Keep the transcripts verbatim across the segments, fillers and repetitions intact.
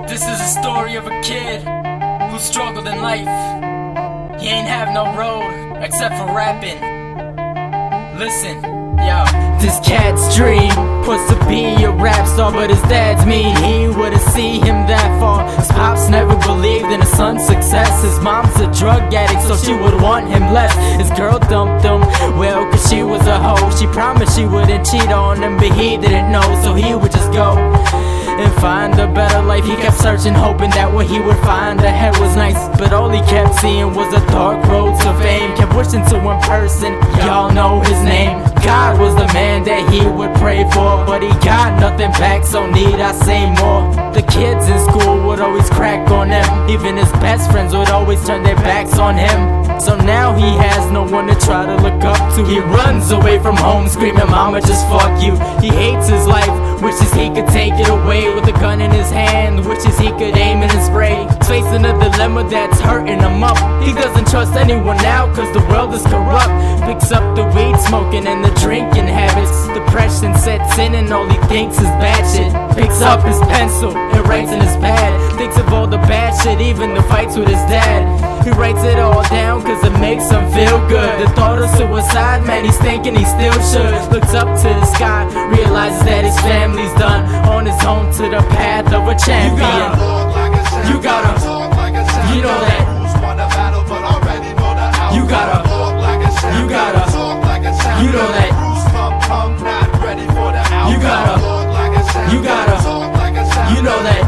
This is a story of a kid who struggled in life. He ain't have no road except for rapping. Listen, yo. This cat's dream was to be a rap star, but his dad's mean. He wouldn't see him that far. His pops never believed in his son's success. His mom's a drug addict, so she would want him less. His girl dumped him, well, cause she was a hoe. She promised she wouldn't cheat on him, but he didn't know, so he would just go and find a better life. He kept searching, hoping that what he would find ahead was nice, but all he kept seeing was the dark road to fame. Kept wishing to one person, y'all know his name. God was the man that he would pray for, but he got nothing back, so need I say more? The kids in school would always crack on him. Even his best friends would always turn their backs on him. So now he has no one to try to look up to. He runs away from home screaming, mama, just fuck you. He hates his life, wishes he could take it away. With a gun in his hand, wishes he could aim it and spray. He's facing a dilemma that's hurting him up. He doesn't trust anyone now cause the world is corrupt. Picks up the weed smoking and the drinking habits. Depression sets in and all he thinks is bad shit. Picks up his pencil and writes in his pad. Thinks of all the bad shit, even the fights with his dad. He writes it all down cause it makes him feel good. The thought of suicide, man, he's thinking he still should. Looks up to the sky, realizes that his family's done. On his own to the path of a champion. You gotta, you know that. You gotta, you gotta, you know that. You gotta, you gotta, you know that.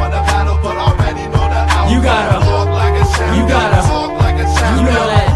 You gotta, you gotta, you know that.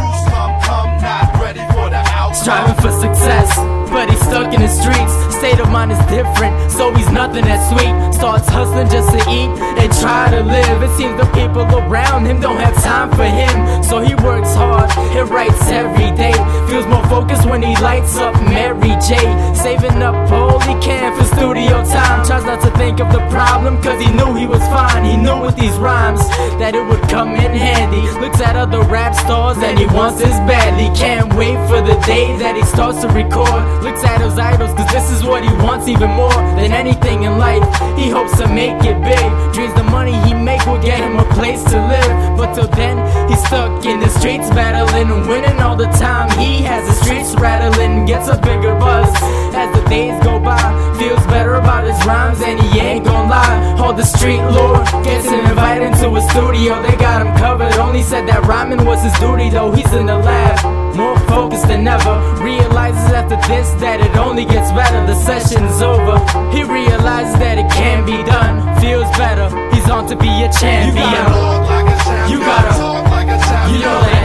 Striving for success, but he's stuck in the streets. State of mind is different, so he's nothing that sweet. Starts hustling just to eat and try to live. It seems the people around him don't have time for him, so he works hard and writes every day. Feels more focused when he lights up Mary J. Saving up all he can for studio time. Tries not to think of the problem cause he knew he was fine. He knew with these rhymes that it would come in handy. Looks at other rap stars and he wants this badly. Can't wait for the day that he starts to record. Looks at his idols cause this is what he wants even more than anything in life. He hopes to make it big. Dreams the money he make will get him a place to live, but till then he's stuck in the streets battling and winning all the time. He has the streets rattling, gets a bigger buzz as the days go by. Feels better about his rhymes and he ain't gon' lie. All the street lore gets him invited to a studio. They got him covered. Only said that rhyming was his duty though. He's in the lab, more focused than ever. Realizes after this that it only gets better. The session's over. He realizes that it can be done. Feels better. He's on to be a champion. You gotta, you know that.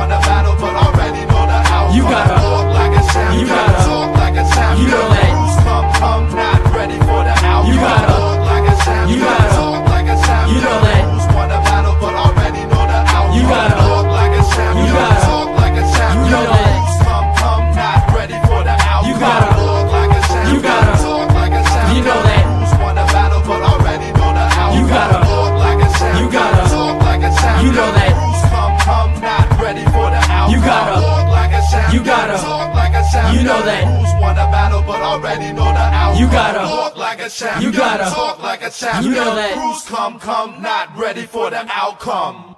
You gotta, you gotta, you know that. You gotta, you gotta, you know that. You gotta, you gotta, you know that. You gotta, you gotta, you know that. You gotta, you gotta, you know that. You gotta, you gotta, you know that. You gotta, you gotta, you know that. Crews come, come, not ready for the outcome.